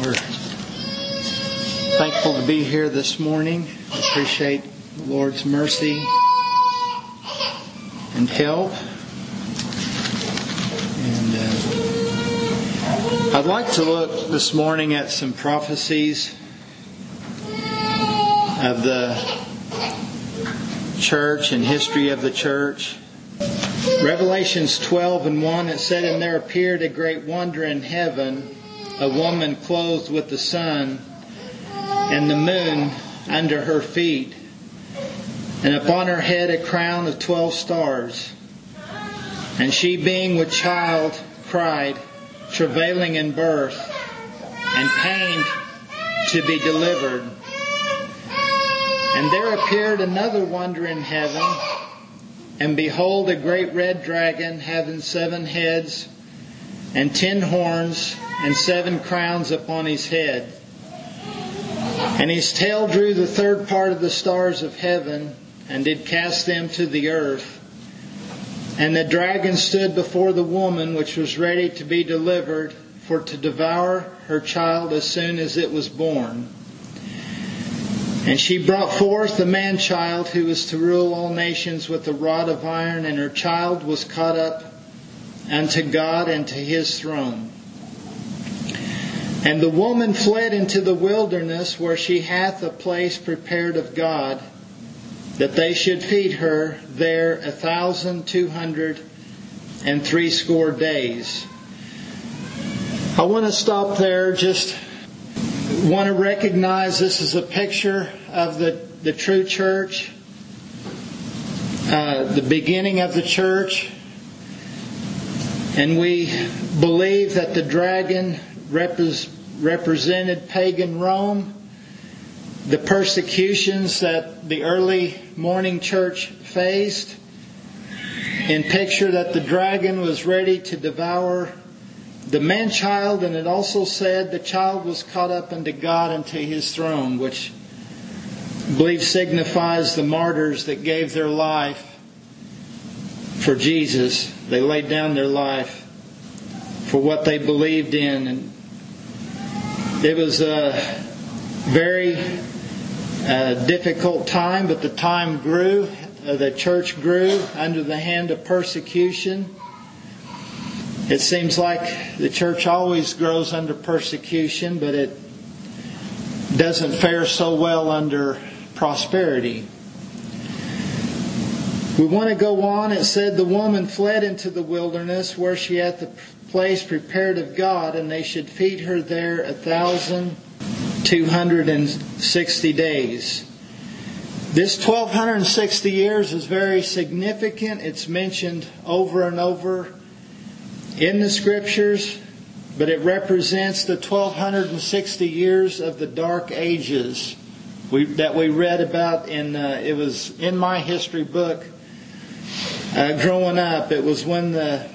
We're thankful to be here this morning. We appreciate the Lord's mercy and help. And I'd like to look this morning at some prophecies of the church and history of the church. Revelations 12:1, it said, "And there appeared a great wonder in heaven, a woman clothed with the sun and the moon under her feet, and upon her head a crown of 12 stars. And she, being with child, cried, travailing in birth, and pained to be delivered. And there appeared another wonder in heaven, and behold, a great red dragon, having 7 heads and 10 horns, and 7 crowns upon his head. And his tail drew the third part of the stars of heaven, and did cast them to the earth. And the dragon stood before the woman, which was ready to be delivered, for to devour her child as soon as it was born. And she brought forth the man-child, who was to rule all nations with a rod of iron, and her child was caught up unto God and to His throne. And the woman fled into the wilderness, where she hath a place prepared of God, that they should feed her there 1,260 days." I want to stop there. Just want to recognize this is a picture of the true church, the beginning of the church. And we believe that the dragon represented pagan Rome, the persecutions that the early morning church faced, and picture that the dragon was ready to devour the man-child, and it also said the child was caught up unto God and to His throne, which I believe signifies the martyrs that gave their life for Jesus. They laid down their life for what they believed in. And it was a very difficult time, but the time grew. The church grew under the hand of persecution. It seems like the church always grows under persecution, but it doesn't fare so well under prosperity. We want to go on. It said, "The woman fled into the wilderness, where she hath the place prepared of God, and they should feed her there 1,260 days." This 1,260 years is very significant. It's mentioned over and over in the Scriptures, but it represents the 1,260 years of the Dark Ages that we read about in. It was in my history book. Growing up, it was when the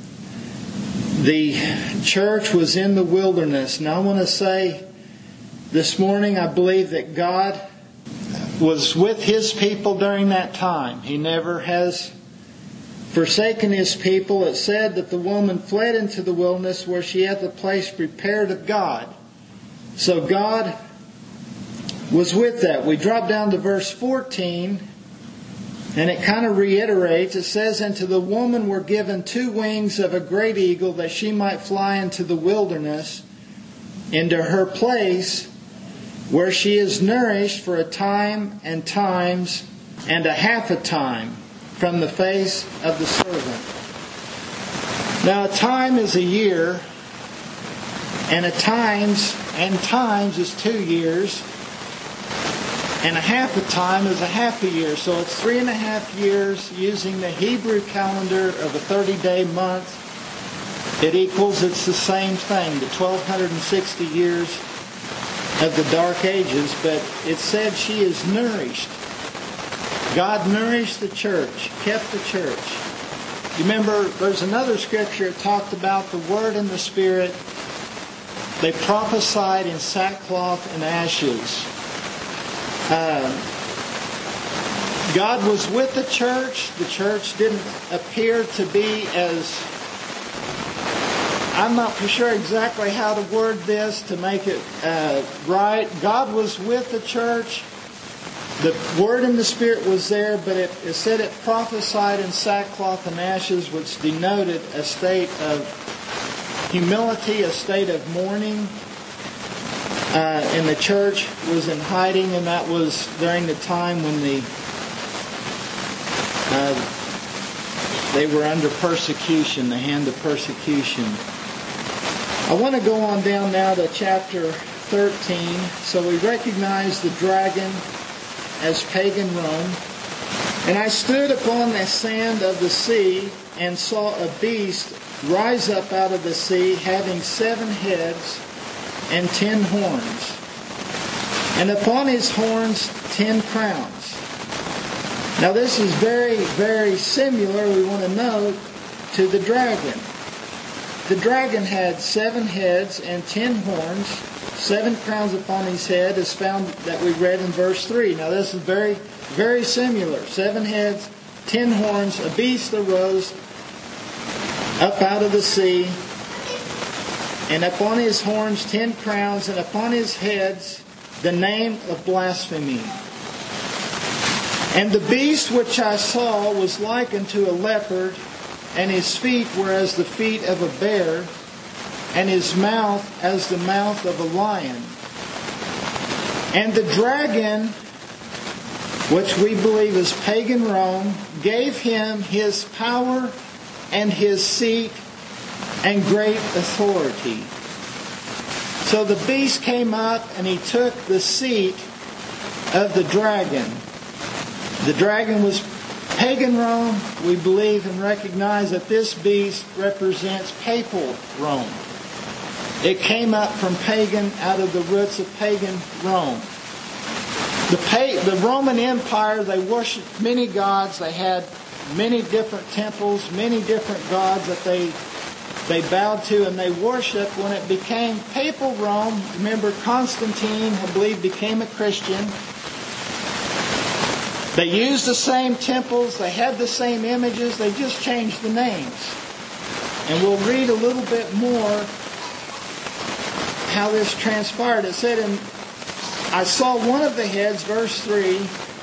church was in the wilderness. Now I want to say this morning, I believe that God was with His people during that time. He never has forsaken His people. It said that the woman fled into the wilderness, where she hath a place prepared of God. So God was with that. We drop down to verse 14. And it kind of reiterates. It says, "And to the woman were given 2 wings of a great eagle, that she might fly into the wilderness, into her place, where she is nourished for a time and times and a half a time from the face of the servant." Now a time is a year, and times is 2 years. And a half a time is a half a year. So it's 3.5 years using the Hebrew calendar of a 30-day month. It's the same thing, the 1,260 years of the Dark Ages. But it said she is nourished. God nourished the church, kept the church. You remember, there's another scripture that talked about the Word and the Spirit. They prophesied in sackcloth and ashes. God was with the church. The church didn't appear to be as I'm not for sure exactly how to word this to make it right. God was with the church. The Word and the Spirit was there, but it said it prophesied in sackcloth and ashes, which denoted a state of humility, a state of mourning. And the church was in hiding, and that was during the time when they were under persecution, the hand of persecution. I want to go on down now to chapter 13. So we recognize the dragon as pagan Rome. And I stood upon the sand of the sea and saw a beast rise up out of the sea, having 7 heads and 10 horns, and upon his horns 10 crowns. Now this is very, very similar, we want to note, to the dragon. The dragon had 7 heads and 10 horns, 7 crowns upon his head, is found that we read in verse 3. Now this is very, very similar. 7 heads, 10 horns, a beast arose up out of the sea, and upon his horns 10 crowns, and upon his heads the name of blasphemy. And the beast which I saw was like unto a leopard, and his feet were as the feet of a bear, and his mouth as the mouth of a lion. And the dragon, which we believe is pagan Rome, gave him his power and his seat and great authority. So the beast came up and he took the seat of the dragon. The dragon was pagan Rome. We believe and recognize that this beast represents papal Rome. It came up from pagan, out of the roots of pagan Rome. The Roman Empire, they worshipped many gods. They had many different temples, many different gods that they bowed to and they worshipped. When it became papal Rome, remember Constantine, I believe, became a Christian. They used the same temples, they had the same images, they just changed the names. And we'll read a little bit more how this transpired. It said, I saw one of the heads, verse 3,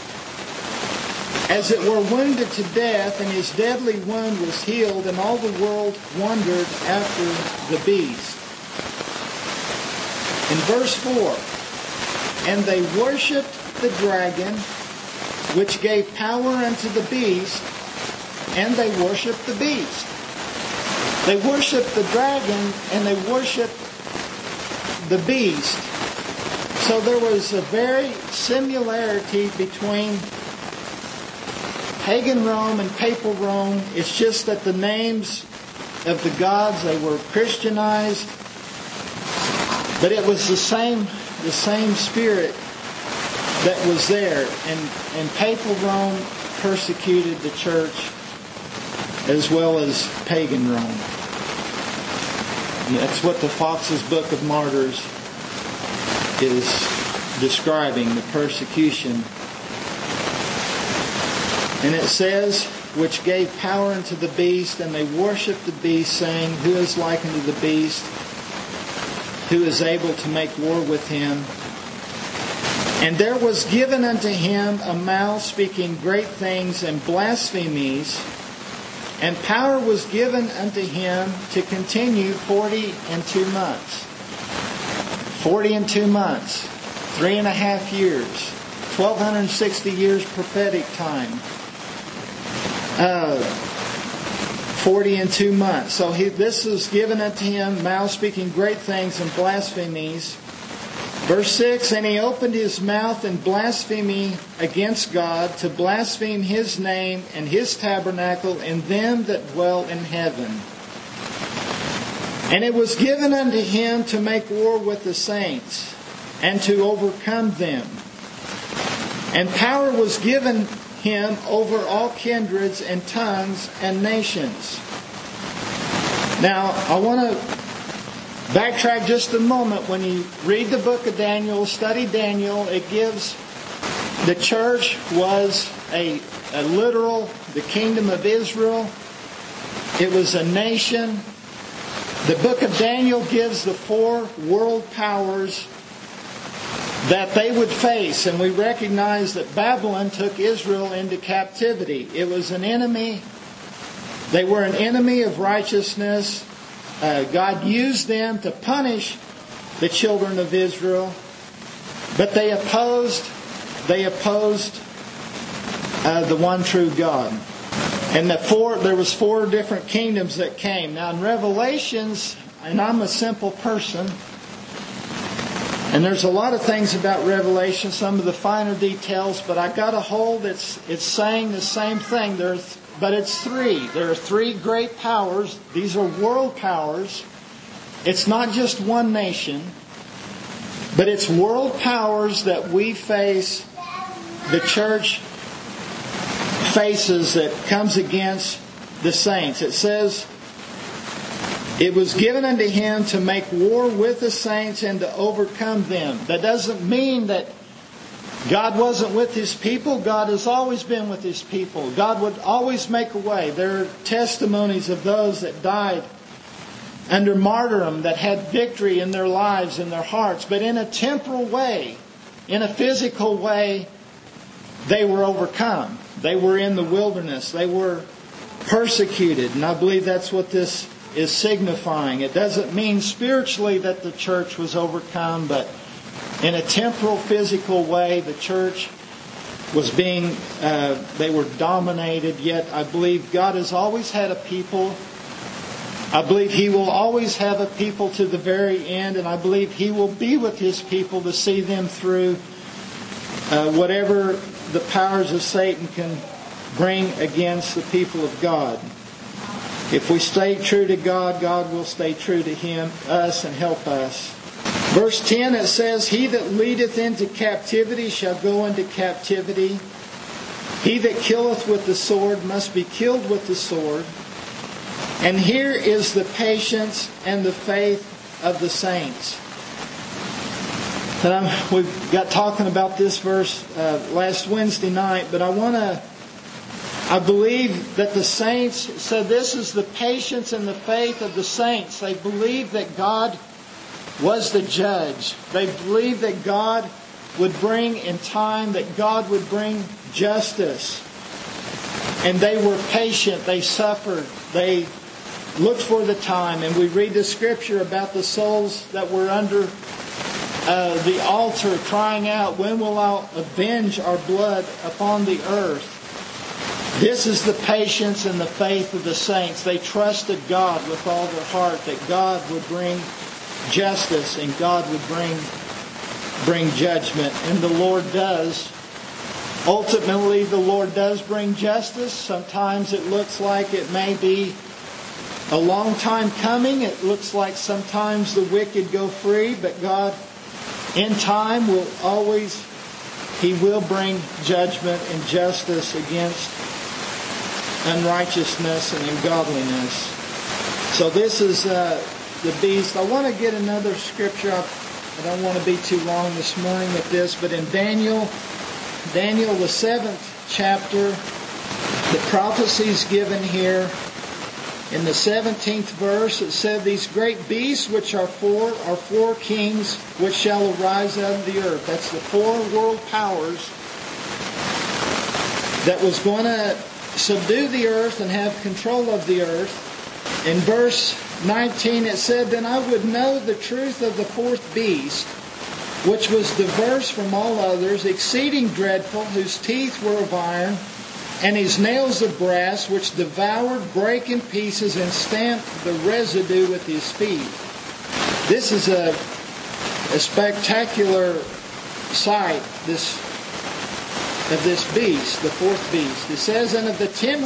as it were wounded to death, and his deadly wound was healed, and all the world wondered after the beast. In verse 4, and they worshipped the dragon, which gave power unto the beast, and they worshipped the beast. They worshipped the dragon, and they worshipped the beast. So there was a very similarity between pagan Rome and papal Rome. It's just that the names of the gods, they were Christianized, but it was the same spirit that was there. And papal Rome persecuted the church as well as pagan Rome. And that's what the Fox's Book of Martyrs is describing, the persecution. And it says, which gave power unto the beast, and they worshipped the beast, saying, who is like unto the beast? Who is able to make war with him? And there was given unto him a mouth speaking great things and blasphemies, and power was given unto him to continue 42 months. 42 months, 3.5 years, 1,260 years prophetic time. 42 months. So this was given unto him, mouth speaking great things and blasphemies. Verse 6, and he opened his mouth in blasphemy against God, to blaspheme his name and his tabernacle and them that dwell in heaven. And it was given unto him to make war with the saints and to overcome them. And power was given him over all kindreds and tongues and nations. Now, I want to backtrack just a moment. When you read the book of Daniel, study Daniel, it gives the church was a literal, the kingdom of Israel. It was a nation. The book of Daniel gives the 4 world powers that they would face. And we recognize that Babylon took Israel into captivity. It was an enemy. They were an enemy of righteousness. God used them to punish the children of Israel. But they opposed the one true God. And there was 4 different kingdoms that came. Now in Revelations, and I'm a simple person, and there's a lot of things about Revelation, some of the finer details, but I got a hold it's saying the same thing. But it's 3. There are 3 great powers. These are world powers. It's not just one nation, but it's world powers that we face, the church faces, that comes against the saints. It says, it was given unto him to make war with the saints and to overcome them. That doesn't mean that God wasn't with His people. God has always been with His people. God would always make a way. There are testimonies of those that died under martyrdom that had victory in their lives and their hearts. But in a temporal way, in a physical way, they were overcome. They were in the wilderness. They were persecuted. And I believe that's what this is signifying. It doesn't mean spiritually that the church was overcome, but in a temporal, physical way, the church was they were dominated. Yet I believe God has always had a people. I believe He will always have a people to the very end, and I believe He will be with His people to see them through whatever the powers of Satan can bring against the people of God. If we stay true to God, God will stay true to us, and help us. Verse 10, it says, He that leadeth into captivity shall go into captivity. He that killeth with the sword must be killed with the sword. And here is the patience and the faith of the saints. And we got talking about this verse last Wednesday night, but I believe that the saints said this is the patience and the faith of the saints. They believed that God was the judge. They believed that God would bring in time, that God would bring justice. And they were patient. They suffered. They looked for the time. And we read the scripture about the souls that were under the altar crying out, when will I avenge our blood upon the earth? This is the patience and the faith of the saints. They trusted God with all their heart that God would bring justice and God would bring judgment. And the Lord does. Ultimately, the Lord does bring justice. Sometimes it looks like it may be a long time coming. It looks like sometimes the wicked go free, but God in time He will bring judgment and justice against unrighteousness and ungodliness. So this is the beast. I want to get another scripture. I don't want to be too long this morning with this, but in Daniel the 7th chapter, the prophecies given here in the 17th verse, it said, these great beasts which are four kings which shall arise out of the earth. That's the 4 world powers that was going to subdue the earth and have control of the earth. In verse 19 it said, then I would know the truth of the 4th beast, which was diverse from all others, exceeding dreadful, whose teeth were of iron, and his nails of brass, which devoured, brake in pieces, and stamped the residue with his feet. This is a spectacular sight, of this beast, the 4th beast. It says, and of the 10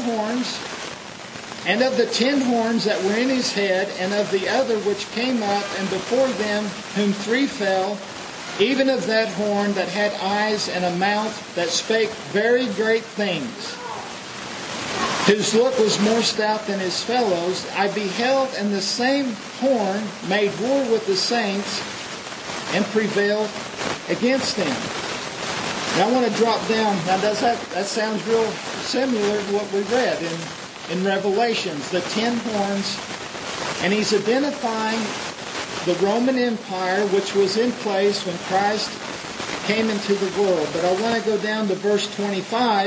horns that were in his head, and of the other which came up, and before them whom 3 fell, even of that horn that had eyes and a mouth that spake very great things, whose look was more stout than his fellows, I beheld, and the same horn made war with the saints and prevailed against them. Now I want to drop down. Now that sounds real similar to what we read in Revelations. The 10 horns And he's identifying the Roman Empire, which was in place when Christ came into the world. But I want to go down to verse 24.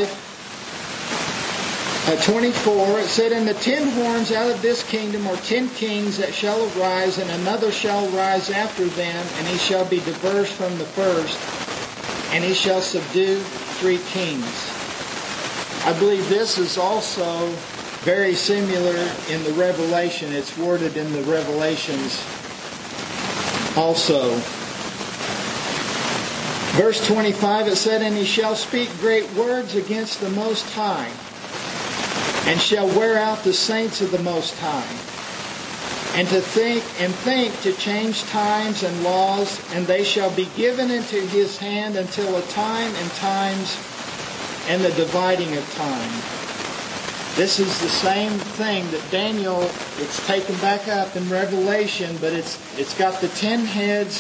It said, "And the 10 horns out of this kingdom are 10 kings that shall arise, and another shall rise after them, and he shall be diverse from the first, and he shall subdue 3 kings." I believe this is also very similar in the Revelation. It's worded in the Revelations also. Verse 25, it said, "And he shall speak great words against the Most High, and shall wear out the saints of the Most High, and think to change times and laws, and they shall be given into his hand until a time and times and the dividing of time." This is the same thing that Daniel, it's taken back up in Revelation, but it's got the 10 heads,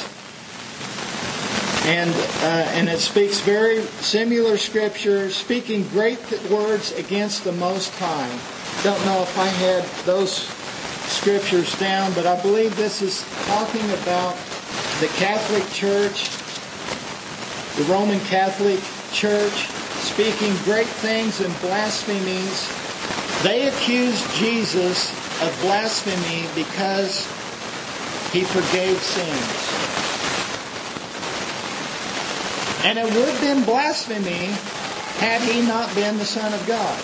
and it speaks very similar scripture, speaking great words against the Most High. Don't know if I had those scriptures down, but I believe this is talking about the Catholic Church, the Roman Catholic Church, speaking great things and blasphemies. They accused Jesus of blasphemy because he forgave sins. And it would have been blasphemy had he not been the Son of God.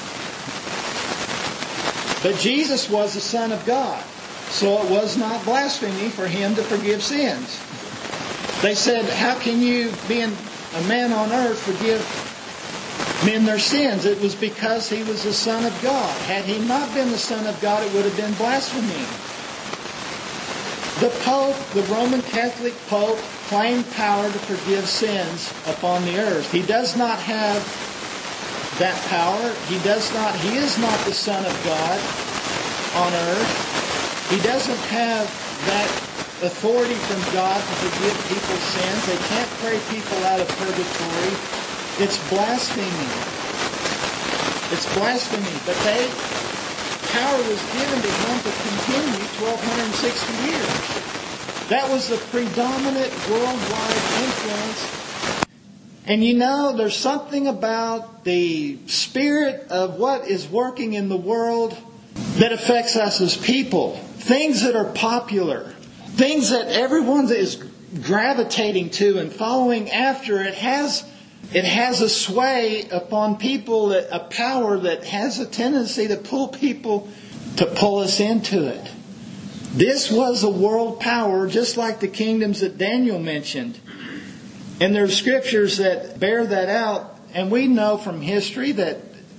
But Jesus was the Son of God, so it was not blasphemy for him to forgive sins. They said, "How can you, being a man on earth, forgive men their sins?" It was because he was the Son of God. Had he not been the Son of God, it would have been blasphemy. The Pope, the Roman Catholic Pope, claimed power to forgive sins upon the earth. He does not have that power. He is not the Son of God on earth. He doesn't have that authority from God to forgive people's sins. They can't pray people out of purgatory. It's blasphemy. It's blasphemy. But power was given to him to continue 1,260 years. That was the predominant worldwide influence. And there's something about the spirit of what is working in the world that affects us as people. Things that are popular. Things that everyone is gravitating to and following after. It has a sway upon people, a power that has a tendency to pull us into it. This was a world power, just like the kingdoms that Daniel mentioned. And there are scriptures that bear that out. And we know from history that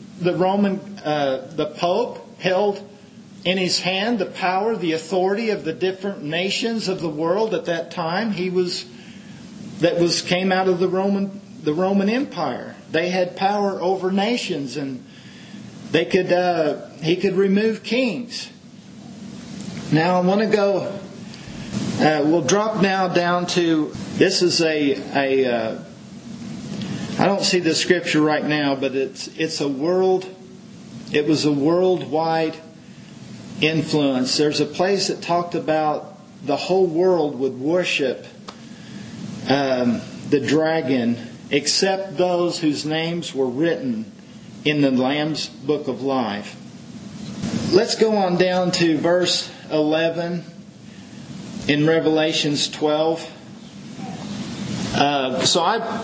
the Pope held in his hand the power, the authority of the different nations of the world at that time. Came out of the Roman Empire. They had power over nations, and he could remove kings. Now I want to go. We'll drop now down to, this is I don't see the scripture right now, but it was a worldwide influence. There's a place that talked about the whole world would worship the dragon, except those whose names were written in the Lamb's Book of Life. Let's go on down to verse 11 in Revelations 12. So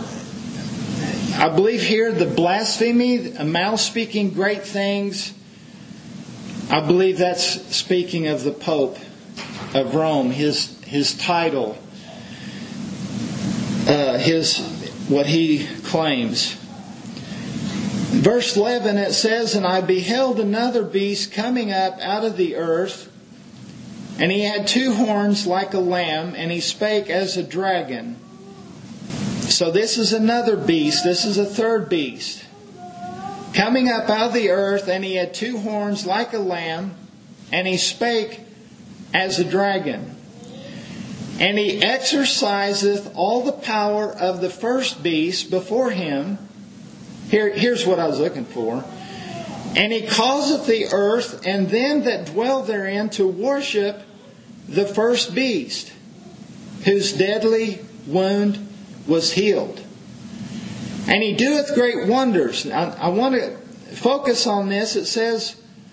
I believe here the blasphemy, a mouth speaking great things, I believe that's speaking of the Pope of Rome, his title, what he claims. Verse 11, it says, "And I beheld another beast coming up out of the earth, and he had 2 horns like a lamb, and he spake as a dragon." So this is another beast. This is a third beast. Coming up out of the earth, and he had 2 horns like a lamb, and he spake as a dragon. And he exerciseth all the power of the first beast before him. Here's what I was looking for. "And he causeth the earth and them that dwell therein to worship the first beast, whose deadly wound was healed. And he doeth great wonders. I want to focus on this. It says,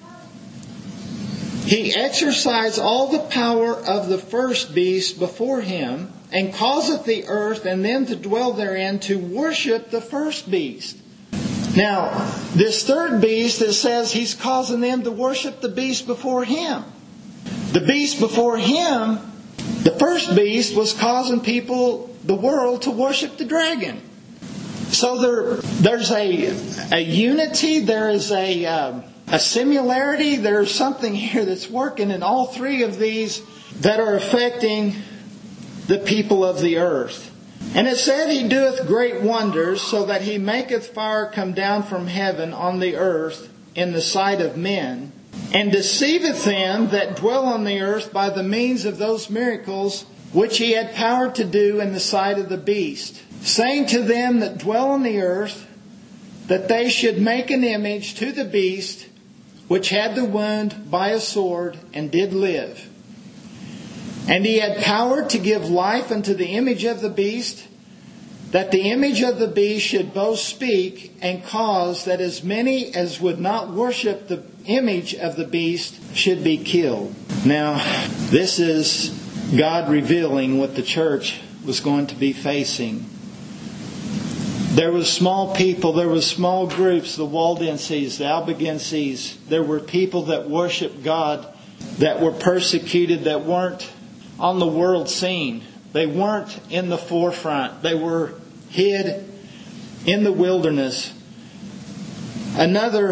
he exercised all the power of the first beast before him, and causeth the earth and them to dwell therein to worship the first beast. Now, this third beast, it says he's causing them to worship the beast before him. The beast before him, the first beast, was causing people, the world, to worship the dragon. So there's a unity, there is a similarity, there's something here that's working in all three of these that are affecting the people of the earth. And it said, he doeth great wonders, so that he maketh fire come down from heaven on the earth in the sight of men, and deceiveth them that dwell on the earth by the means of those miracles which he had power to do in the sight of the beast, saying to them that dwell on the earth, that they should make an image to the beast, which had the wound by a sword, and did live. And he had power to give life unto the image of the beast, that the image of the beast should both speak, and cause that as many as would not worship the image of the beast should be killed. Now, this is God revealing what the church was going to be facing. There was small people, there was small groups, the Waldenses, the Albigenses. There were people that worshiped God, that were persecuted, that weren't on the world scene. They weren't in the forefront. They were hid in the wilderness. Another,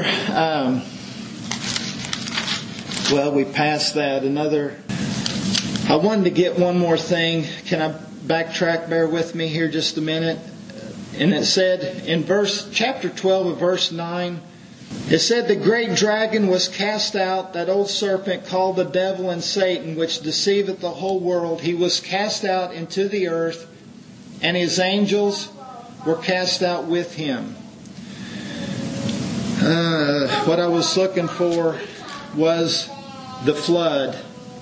we passed that. I wanted to get one more thing. Can I backtrack? Bear with me here just a minute. And it said in chapter 12 of verse 9, it said, the great dragon was cast out, that old serpent called the devil and Satan, which deceiveth the whole world. He was cast out into the earth, and his angels were cast out with him. What I was looking for was the flood.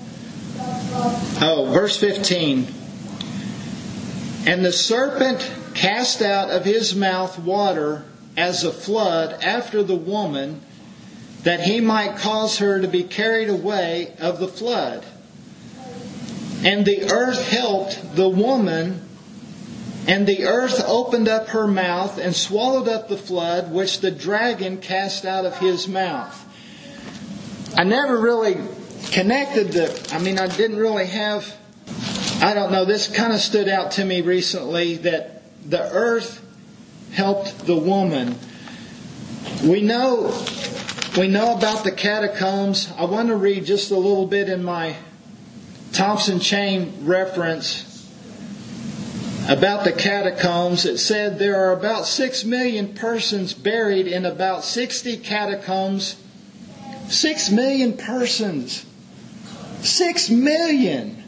Verse 15. And the serpent cast out of his mouth water as a flood after the woman, that he might cause her to be carried away of the flood. And the earth helped the woman, and the earth opened up her mouth and swallowed up the flood which the dragon cast out of his mouth. I never really connected I didn't really have, this kind of stood out to me recently, that the earth helped the woman. We know about the catacombs. I want to read just a little bit in my Thompson Chain reference about the catacombs. It said there are about 6 million persons buried in about 60 catacombs. 6 million persons. 6 million.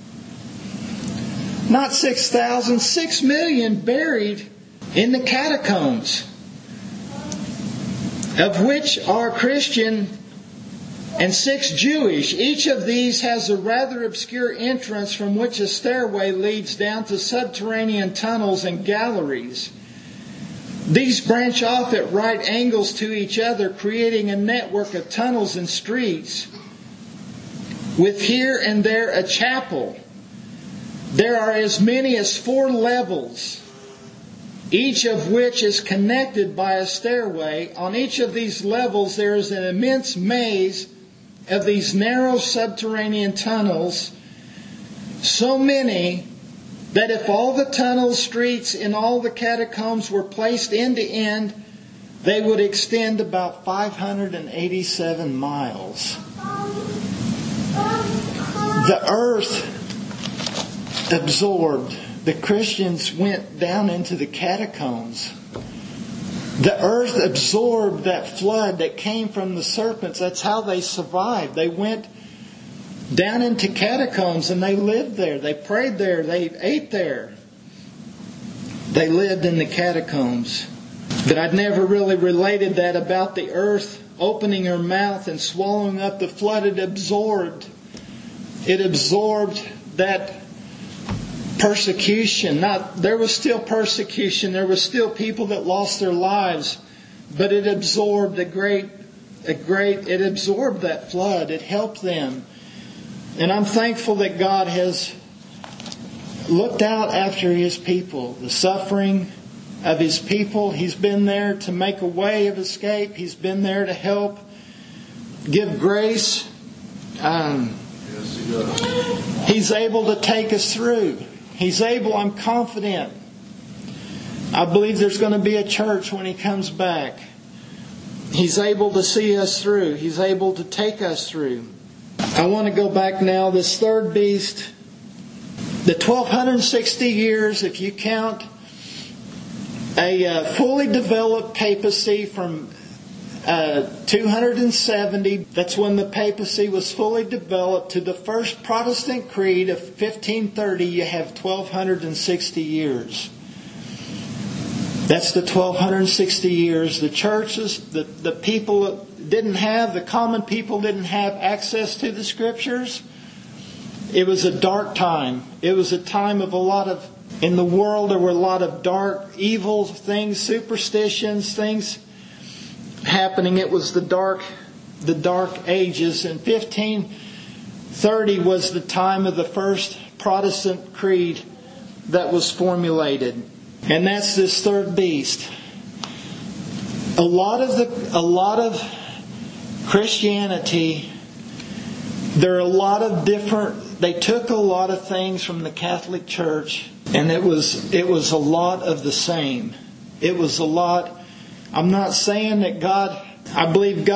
Not 6,000. 6 million buried in the catacombs, of which are Christian and 6 Jewish. Each of these has a rather obscure entrance from which a stairway leads down to subterranean tunnels and galleries. These branch off at right angles to each other, creating a network of tunnels and streets, with here and there a chapel. There are as many as 4 levels, each of which is connected by a stairway. On each of these levels there is an immense maze of these narrow subterranean tunnels, so many that if all the tunnel streets in all the catacombs were placed end to end, they would extend about 587 miles. The earth absorbed. The Christians went down into the catacombs. The earth absorbed that flood that came from the serpents. That's how they survived. They went down into catacombs and they lived there. They prayed there. They ate there. They lived in the catacombs. But I'd never really related that about the earth opening her mouth and swallowing up the flood. It absorbed It absorbed that persecution. There was still persecution. There was still people that lost their lives. But it absorbed it absorbed that flood. It helped them. And I'm thankful that God has looked out after His people. The suffering of His people. He's been there to make a way of escape. He's been there to help give grace. He's able to take us through. He's able, I'm confident. I believe there's going to be a church when He comes back. He's able to see us through. He's able to take us through. I want to go back now. This third beast, the 1260 years, if you count a fully developed papacy from 270, that's when the papacy was fully developed, to the first Protestant creed of 1530, you have 1260 years. That's the 1260 years. The churches, the people the common people didn't have access to the Scriptures. It was a dark time. It was a time of in the world there were a lot of dark, evil things, superstitions, things happening. It was the dark ages. And 1530 was the time of the first Protestant creed that was formulated. And that's this third beast. A lot of Christianity, there are a lot of they took a lot of things from the Catholic Church, and it was a lot of the same. It was a lot. I'm not saying that I believe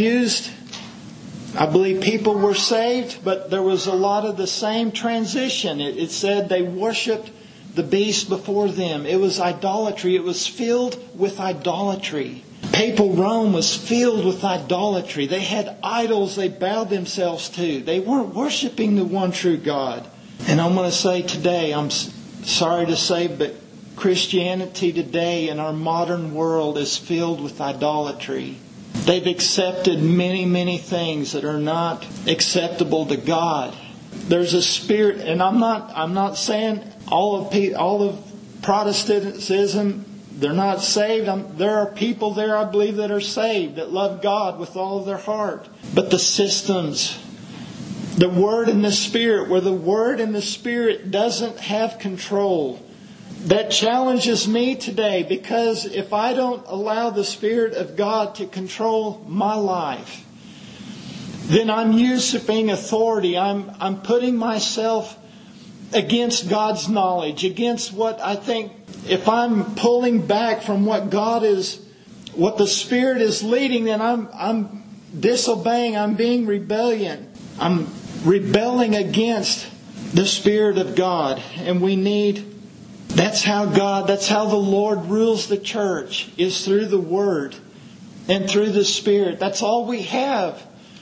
people were saved, but there was a lot of the same transition. It said they worshipped the beast before them. It was idolatry. It was filled with idolatry. Papal Rome was filled with idolatry. They had idols they bowed themselves to. They weren't worshiping the one true God. And I'm going to say today, I'm sorry to say, but Christianity today in our modern world is filled with idolatry. They've accepted many, many things that are not acceptable to God. There's a spirit, and I'm not saying all of Protestantism, they're not saved. There are people there, I believe, that are saved, that love God with all of their heart. But the systems, the Word and the Spirit, where the Word and the Spirit doesn't have control, that challenges me today, because if I don't allow the Spirit of God to control my life, then I'm usurping authority. I'm putting myself against God's knowledge, against what I think. If I'm pulling back from what what the Spirit is leading, then I'm disobeying. I'm being rebellion. I'm rebelling against the Spirit of God, and that's how the Lord rules the church, is through the Word and through the Spirit. That's all we have.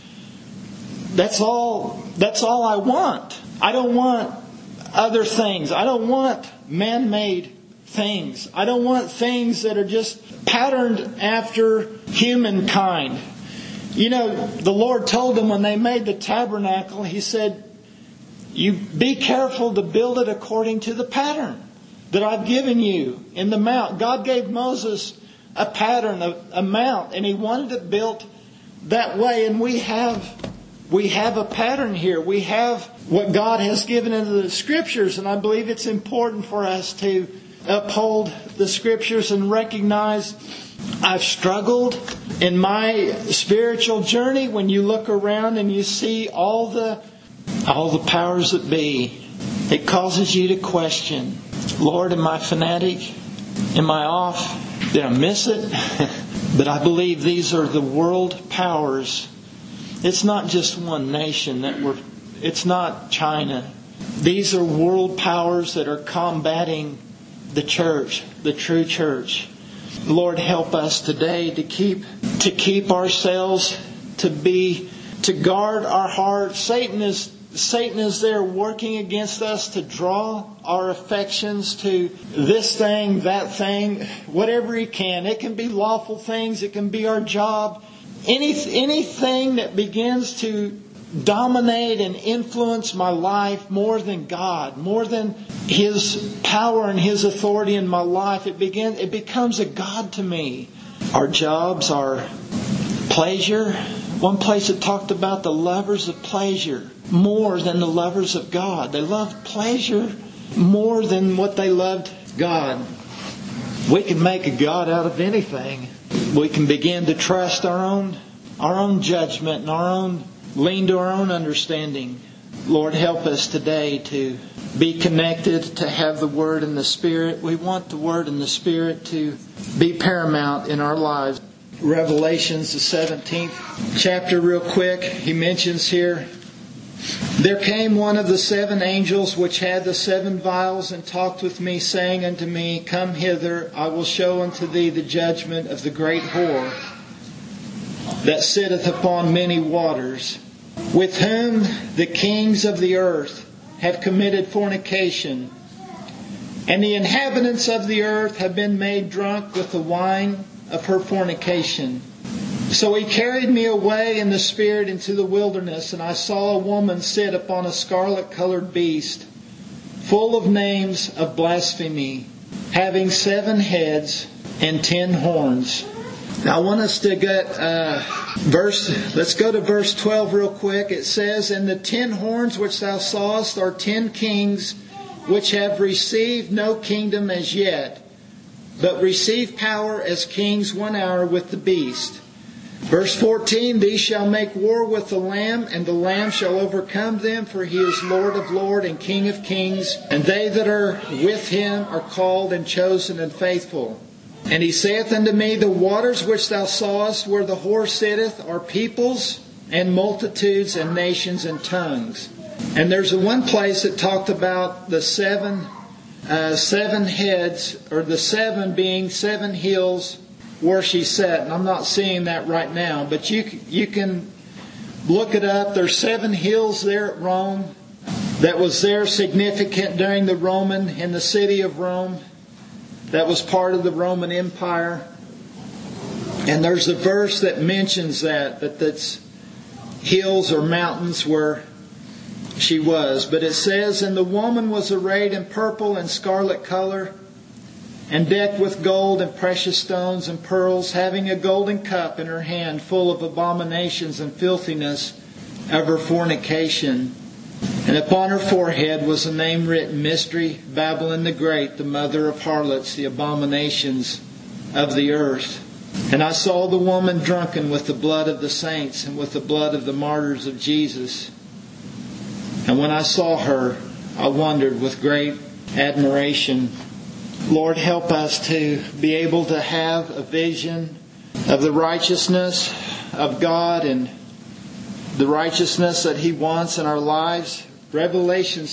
That's all I want. I don't want other things. I don't want man-made things. I don't want things that are just patterned after humankind. You know, the Lord told them when they made the tabernacle, He said, "You be careful to build it according to the pattern that I've given you in the mount." God gave Moses a pattern, a mount, and He wanted it built that way. And we have a pattern here. We have what God has given into the Scriptures, and I believe it's important for us to uphold the Scriptures and recognize I've struggled in my spiritual journey. When you look around and you see all the powers that be, it causes you to question, Lord, am I fanatic? Am I off? Did I miss it? But I believe these are the world powers. It's not just one nation it's not China. These are world powers that are combating the church, the true church. Lord, help us today to keep ourselves, to guard our hearts. Satan is there working against us to draw our affections to this thing, that thing, whatever he can. It can be lawful things. It can be our job. Anything that begins to dominate and influence my life more than God, more than His power and His authority in my life. It becomes a God to me. Our jobs, our pleasure. One place it talked about the lovers of pleasure more than the lovers of God. They loved pleasure more than what they loved God. We can make a God out of anything. We can begin to trust our own judgment and lean to our own understanding. Lord, help us today to be connected, to have the Word and the Spirit. We want the Word and the Spirit to be paramount in our lives. Revelations, the 17th chapter, real quick. He mentions here, there came one of the 7 angels which had the 7 vials, and talked with me, saying unto me, Come hither, I will show unto thee the judgment of the great whore that sitteth upon many waters, with whom the kings of the earth have committed fornication, and the inhabitants of the earth have been made drunk with the wine of her fornication. So He carried me away in the Spirit into the wilderness, and I saw a woman sit upon a scarlet-colored beast, full of names of blasphemy, having 7 heads and 10 horns. Now I want us to get let's go to verse 12 real quick. It says, And the 10 horns which thou sawest are 10 kings, which have received no kingdom as yet, but receive power as kings 1 hour with the beast. Verse 14, These shall make war with the Lamb, and the Lamb shall overcome them, for He is Lord of lords and King of kings, and they that are with Him are called and chosen and faithful. And He saith unto me, The waters which thou sawest where the whore sitteth are peoples and multitudes and nations and tongues. And there's one place that talked about the 7 heads, or the 7 being 7 hills where she sat. And I'm not seeing that right now, but you can look it up. There's 7 hills there at Rome that was there significant during the Roman, in the city of Rome. That was part of the Roman Empire. And there's a verse that mentions that's hills or mountains where she was. But it says, And the woman was arrayed in purple and scarlet color, and decked with gold and precious stones and pearls, having a golden cup in her hand, full of abominations and filthiness of her fornication. And upon her forehead was a name written, Mystery, Babylon the Great, the mother of harlots, the abominations of the earth. And I saw the woman drunken with the blood of the saints and with the blood of the martyrs of Jesus. And when I saw her, I wondered with great admiration. Lord, help us to be able to have a vision of the righteousness of God and the righteousness that He wants in our lives. Revelation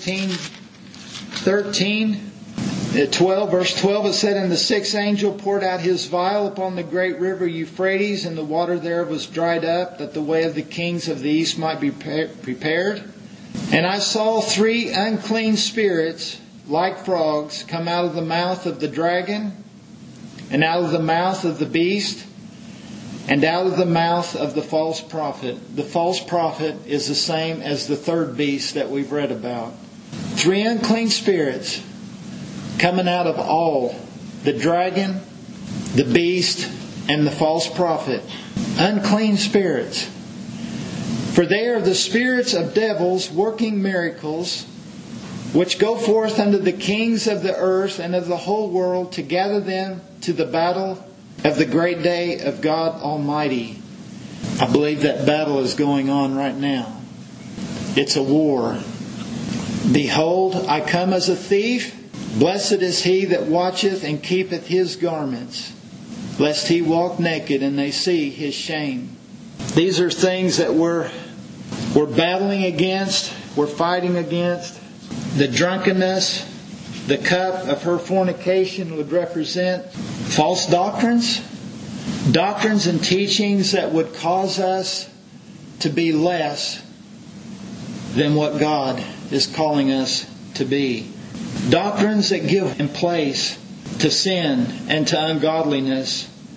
12, verse 12, it said, And the 6th angel poured out his vial upon the great river Euphrates, and the water thereof was dried up, that the way of the kings of the east might be prepared. And I saw 3 unclean spirits, like frogs, come out of the mouth of the dragon, and out of the mouth of the beast, and out of the mouth of the false prophet. The false prophet is the same as the 3rd beast that we've read about. 3 unclean spirits coming out of all, the dragon, the beast, and the false prophet. Unclean spirits. For they are the spirits of devils working miracles, which go forth unto the kings of the earth and of the whole world, to gather them to the battle of the great day of God Almighty. I believe that battle is going on right now. It's a war. Behold, I come as a thief. Blessed is he that watcheth and keepeth his garments, lest he walk naked and they see his shame. These are things that we're battling against, we're fighting against. The drunkenness, the cup of her fornication would represent false doctrines and teachings that would cause us to be less than what God is calling us to be. Doctrines that give in place to sin and to ungodliness.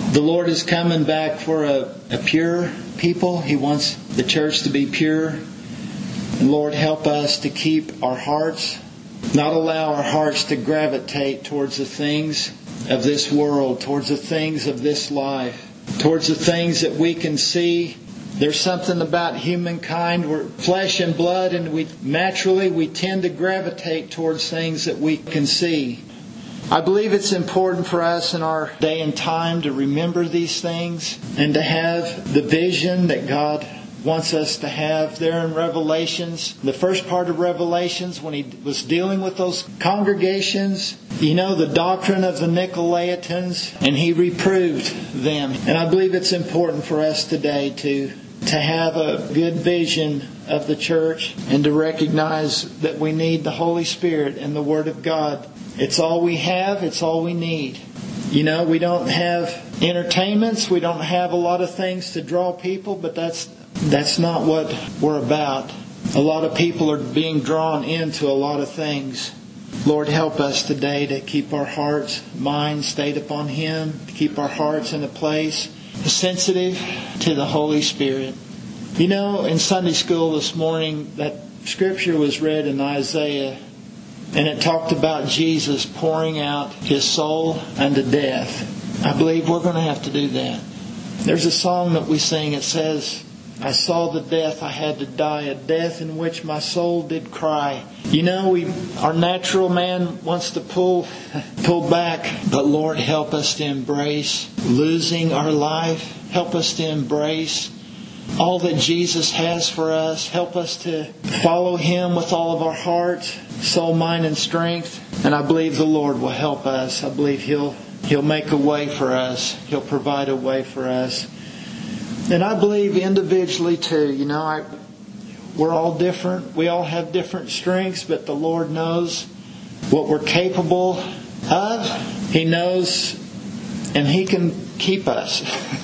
The Lord is coming back for a pure people. He wants the church to be pure. And Lord, help us to keep our hearts, not allow our hearts to gravitate towards the things of this world, towards the things of this life, towards the things that we can see. There's something about humankind. We're flesh and blood, and we tend to gravitate towards things that we can see. I believe it's important for us in our day and time to remember these things and to have the vision that God wants us to have there in Revelations. The first part of Revelations, when He was dealing with those congregations, the doctrine of the Nicolaitans, and He reproved them. And I believe it's important for us today to have a good vision of the church and to recognize that we need the Holy Spirit and the Word of God. It's all we have. It's all we need. We don't have entertainments. We don't have a lot of things to draw people, but that's not what we're about. A lot of people are being drawn into a lot of things. Lord, help us today to keep our hearts, minds stayed upon Him, to keep our hearts in a place sensitive to the Holy Spirit. In Sunday school this morning, that scripture was read in Isaiah, and it talked about Jesus pouring out His soul unto death. I believe we're going to have to do that. There's a song that we sing. It says, I saw the death I had to die, a death in which my soul did cry. Our natural man wants to pull back, but Lord, help us to embrace losing our life. Help us to embrace all that Jesus has for us. Help us to follow Him with all of our heart, soul, mind, and strength. And I believe the Lord will help us. I believe He'll make a way for us. He'll provide a way for us. And I believe individually too. We're all different. We all have different strengths, but the Lord knows what we're capable of. He knows, and He can keep us.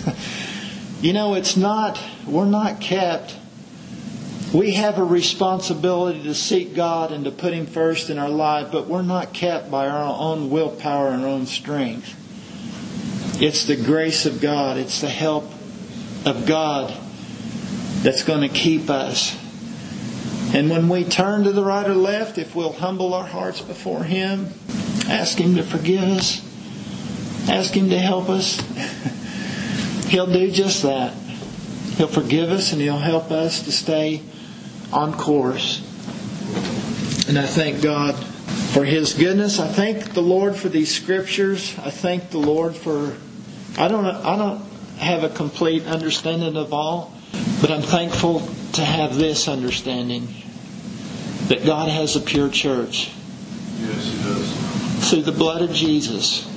We're not kept. We have a responsibility to seek God and to put Him first in our life, but we're not kept by our own willpower and our own strength. It's the grace of God. It's the help of God that's going to keep us. And when we turn to the right or left, if we'll humble our hearts before Him, ask Him to forgive us, ask Him to help us, He'll do just that. He'll forgive us and He'll help us to stay on course. And I thank God for His goodness. I thank the Lord for these scriptures. I thank the Lord for... I don't have a complete understanding of all, but I'm thankful to have this understanding, that God has a pure church. Yes, He does. Through the blood of Jesus.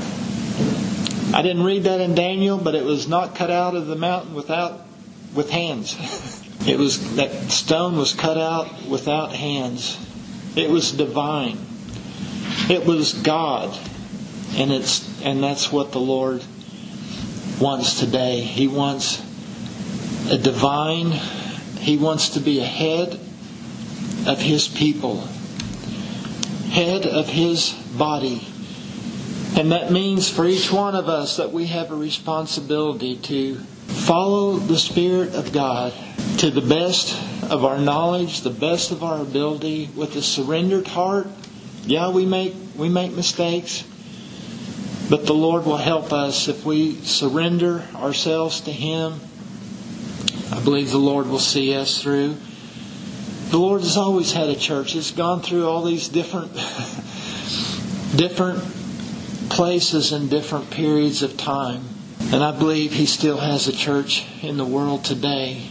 I didn't read that in Daniel, but it was not cut out of the mountain with hands. That stone was cut out without hands. It was divine. It was God. And that's what the Lord wants today. He wants a divine. He wants to be a head of His people. Head of His body. And that means for each one of us that we have a responsibility to follow the Spirit of God to the best of our knowledge, the best of our ability, with a surrendered heart. Yeah, we make mistakes, but the Lord will help us if we surrender ourselves to Him. I believe the Lord will see us through. The Lord has always had a church. It's gone through all these different places and different periods of time. And I believe He still has a church in the world today.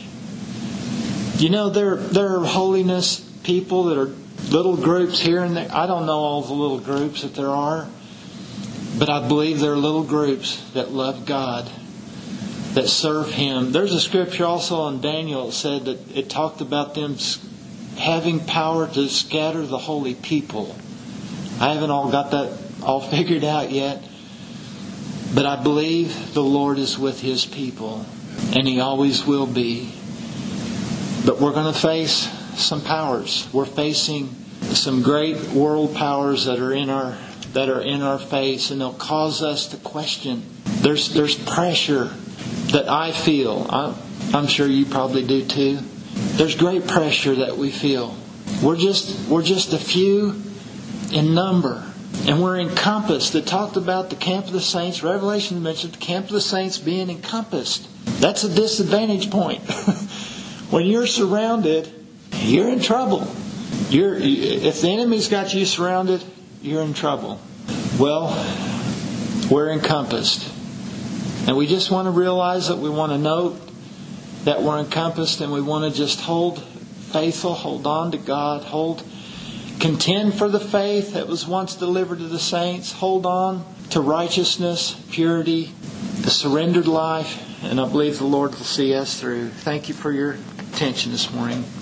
There are holiness people that are little groups here and there. I don't know all the little groups that there are, but I believe there are little groups that love God, that serve Him. There's a scripture also in Daniel that said that it talked about them having power to scatter the holy people. I haven't got that all figured out yet, but I believe the Lord is with His people, and He always will be. But we're going to face some powers. We're facing some great world powers that are in our face, and they'll cause us to question There's pressure that I feel. I'm sure you probably do too. There's great pressure that we feel. We're just a few in number. And we're encompassed. It talked about the camp of the saints. Revelation mentioned the camp of the saints being encompassed. That's a disadvantage point. When you're surrounded, you're in trouble. If the enemy's got you surrounded, you're in trouble. Well, we're encompassed. And we just want to realize that we want to note that we're encompassed, and we want to just hold faithful, hold on to God, contend for the faith that was once delivered to the saints, hold on to righteousness, purity, the surrendered life, and I believe the Lord will see us through. Thank you for your attention this morning.